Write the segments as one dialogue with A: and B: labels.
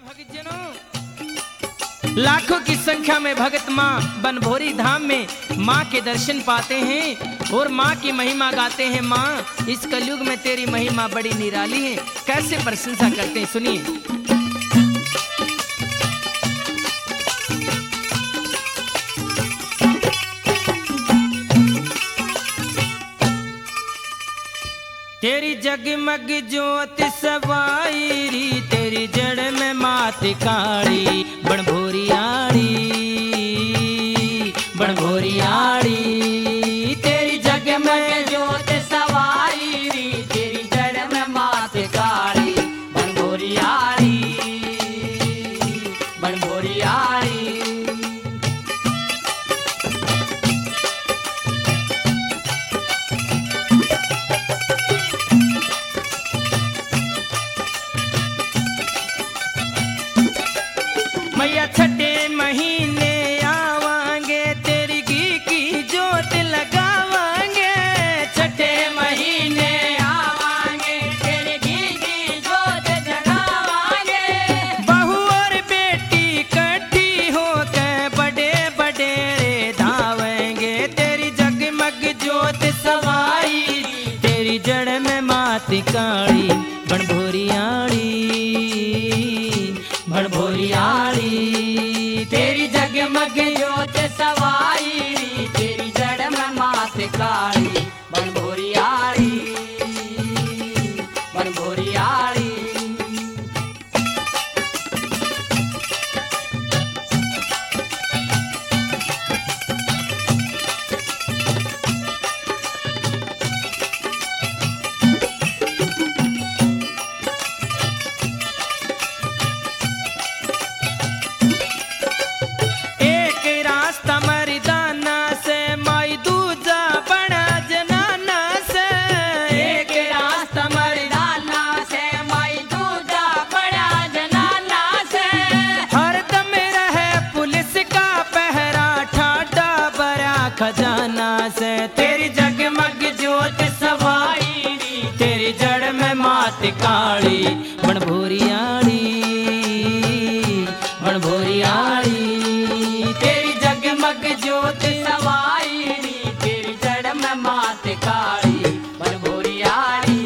A: लाखों की संख्या में भगत माँ बनभोरी धाम में माँ के दर्शन पाते हैं और माँ की महिमा गाते हैं। माँ, इस कलयुग में तेरी महिमा बड़ी निराली है। कैसे प्रशंसा करते हैं, सुनिए। तेरी जगमग ज्योत सवाई, तेरी जड़ में मात काली, बनभोरी आड़ी, बनभोरी आड़ी। तेरी जगमग ज्योत सवाई, तेरी जड़ में मात काली, बनभोरी आड़ी, बनभोरी आड़ी। मैया छठे महीने आवांगे, तेरी घी की जोत लगावांगे। छठे महीने आवांगे, तेरी घी की जोत जगावांगे। बहू और बेटी इकट्ठी होकर बड़े बड़े धावेंगे। तेरी जगमग ज्योत सवाई, तेरी जड़ में मात काली, बनभोरी आड़ी, बनभोरी आड़ी। तेरी जगमग ज्योत सवाई, तेरी जड़ में मात काली, बनभोरी आड़ी, बनभोरी आड़ी। खजाना से तेरी जगमग ज्योत सवाई, तेरी जड़ में मात काली, बनभोरी आड़ी, बनभोरी आड़ी। तेरी जगमग ज्योत सवाई, तेरी जड़ में मात काली, बनभोरी आड़ी,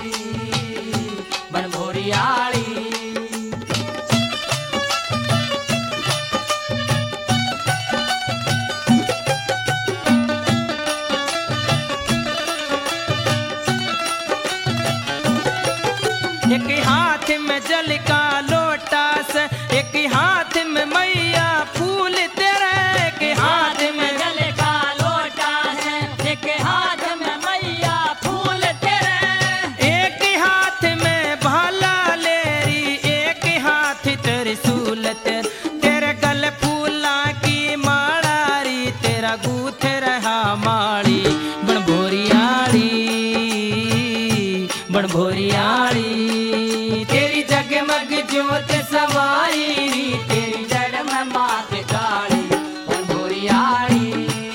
A: बनभोरी आड़ी। एक हाथ में जल का लोटा से, एक हाथ में मैया फूल तेरे। एक हाथ में जल का लोटा है, एक हाथ में मैया फूल तेरे। एक हाथ में भाला लेरी, एक हाथ त्रिशूल तेरे। तेरे गल फूला की माड़ारी, तेरा गूथ रहा माड़ी, बनभोरी आड़ी, बनभोरी आड़ी। तेरी जगमग ज्योत सवाई, तेरी जड़ में मात काली, बनभोरी आड़ी,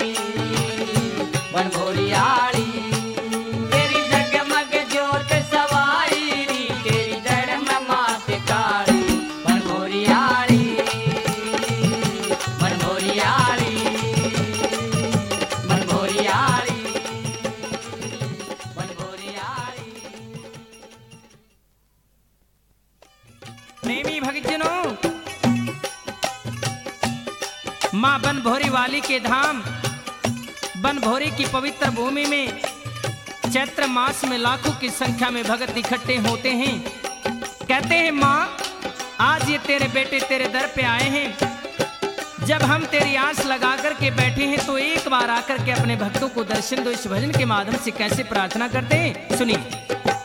A: बनभोरी आड़ी। तेरी जगमग ज्योत सवाई, तेरी जड़ में मात काली, बनभोरी आड़ी, बनभोरी आड़ी, बनभोरी आड़ी, बनभोरी आड़ी। प्रेमी भक्तजनों, मां बनभोरी वाली के धाम बनभोरी की पवित्र भूमि में चैत्र मास में लाखों की संख्या में भगत इकट्ठे होते हैं। कहते हैं मां, आज ये तेरे बेटे तेरे दर पे आए हैं। जब हम तेरी आस लगा कर के बैठे हैं तो एक बार आकर के अपने भक्तों को दर्शन दो। इस भजन के माध्यम से कैसे प्रार्थना करते हैं, सुनिए।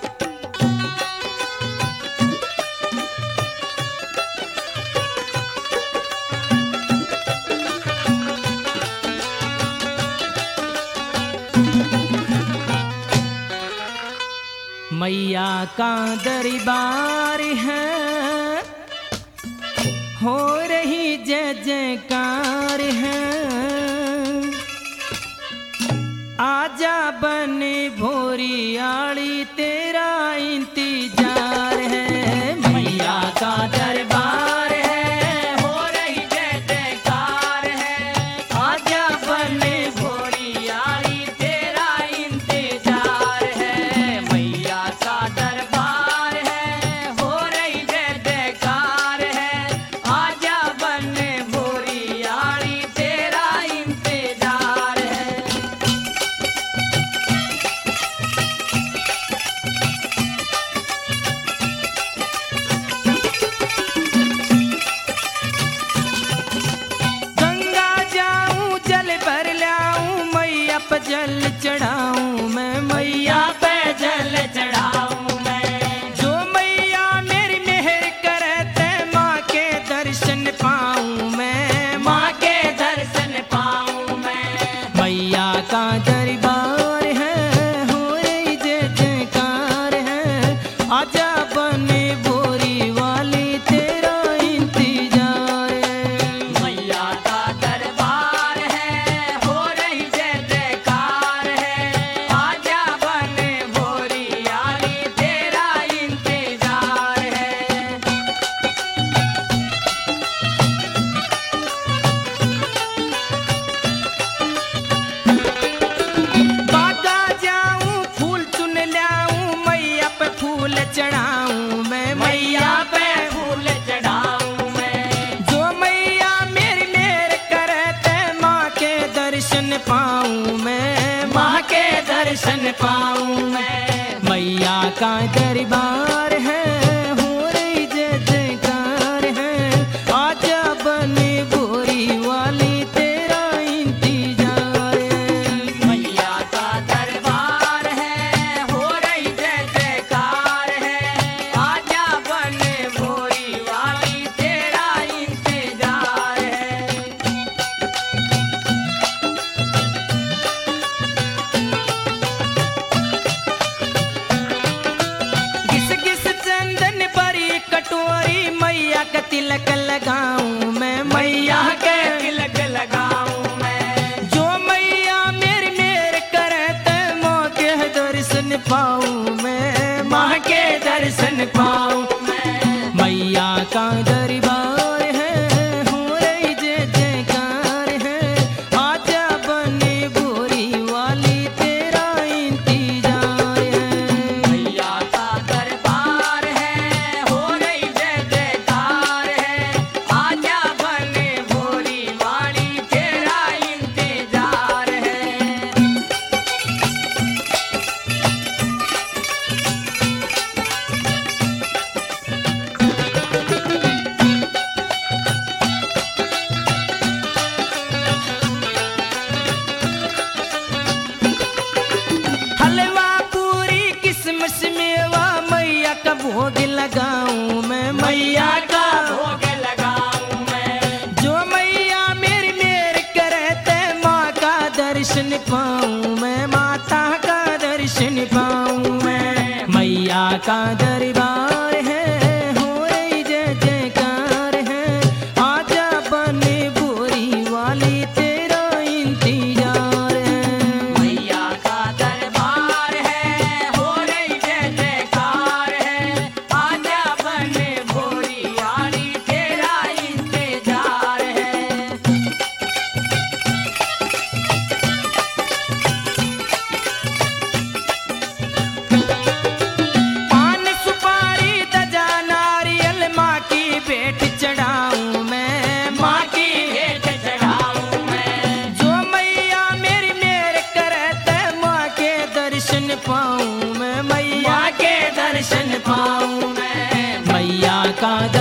A: मैया का दरबार है, हो रही जय जयकार है। आजा बनभोरी आड़ी, तेरा इंतजार है। मैया का दरबार जल चढ़ाऊं मैं,
B: मैया पे जल चढ़ाऊं मैं।
A: जो मैया मेरी मेहर करे ते माँ के दर्शन पाऊं मैं,
B: माँ के दर्शन पाऊं मैं।
A: मैया का दरबार है, हो रही जय जयकार है, आजा बने बोरी वाली तेरा इंतजार है।
B: मैया का दरबार है, हो रही जय जयकार है, आजा बने भोरी वाली तेरा इंतजार है।
A: बागा जाऊं फूल चुन लाऊं, मैया पे फूल चढ़ाऊं मैं,
B: मैया पे फूल चढ़ाऊं मैं।
A: जो मैया मेरी मेहर करे ते माँ के दर्शन पाऊं मैं,
B: माँ के दर्शन पाऊं मैं।
A: मैया का दरबार है, हो रही जय जयकार है, आजा बने बोरी वाली तेरा इंतजार है।
B: मैया का दरबार है, हो रही जय जयकार है, आजा बने भोरी वाली तेरा इंतजार है।
A: घिस घिस चंदन भरी कटोरी मैया का तिलक लगाऊं मैं, मैया
B: मैया
A: के
B: के तिलक लगाऊं मैं।
A: जो मैया मेरी मेहर करे ते माँ के दर्शन पाऊं मैं,
B: माँ के दर्शन पाऊं मैं।
A: मैया का दरबार है, हो रही जय जयकार है, आजा बने बोरी वाली तेरा इंतजार है।
B: मैया का दरबार है, हो रही जय जयकार है, आजा बने भोरी वाली तेरा इंतजार है।
A: हलवा पूरी किस्मस मेवा मैया का भोग लगाऊं मैं, मैया का
B: भोग लगाऊं मैं।
A: जो मैया मेरी मेहर करे ते माँ का दर्शन पाऊं मैं, माता का दर्शन पाऊं मैं। मैया का दरबार है, हो रही जय जयकार है, आजा बने बोरी वाली तेरा इंतजार है।
B: मैया का दरबार है, हो रही जय जयकार है, आजा बने भोरी वाली तेरा इंतजार है।
A: पान सुपारी दजा नारियल माँ की भेंट चढ़ाऊं मैं,
B: माँ की भेंट चढ़ाऊं मैं।
A: जो मैया मेरी मेहर करे ते माँ के दर्शन पाऊं मैं, मैया
B: माँ के दर्शन पाऊं मैं।
A: मैया का